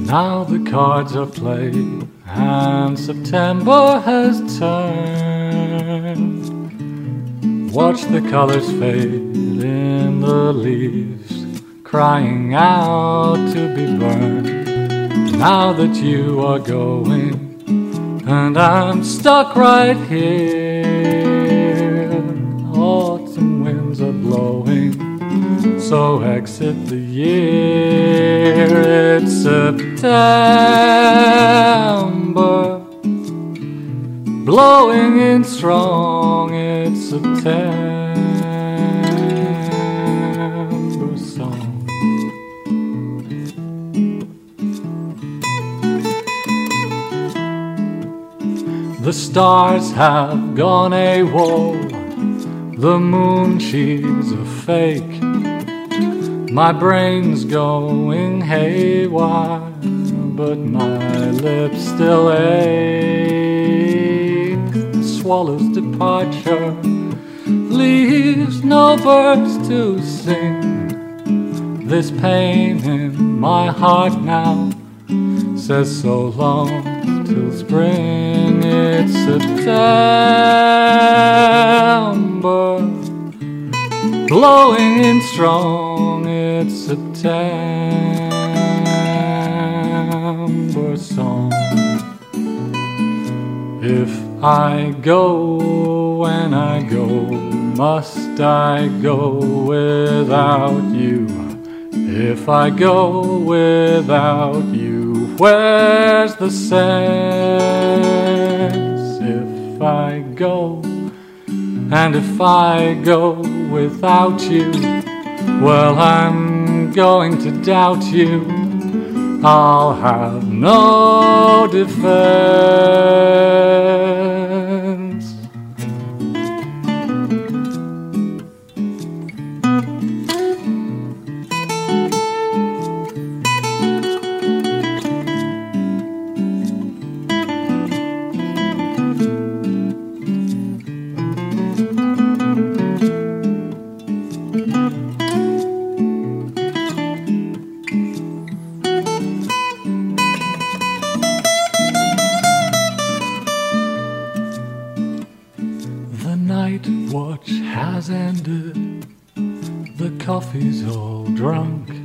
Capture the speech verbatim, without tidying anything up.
Now the cards are played and September has turned. Watch the colors fade in the leaves, crying out to be burned. Now that you are going and I'm stuck right here, autumn winds are blowing, so exit the year. It's September, blowing in strong. It's September song. The stars have gone AWOL, the moon, she's a fake. My brain's going haywire, but my lips still ache. The swallow's departure leaves no birds to sing. This pain in my heart now says so long till spring. It's September, blowing in strong. It's September song. If I go, when I go, must I go without you? If I go without you, where's the sense? If I go, and if I go without you, well, I'm going to doubt you. I'll have no defense. The night watch has ended, the coffee's all drunk.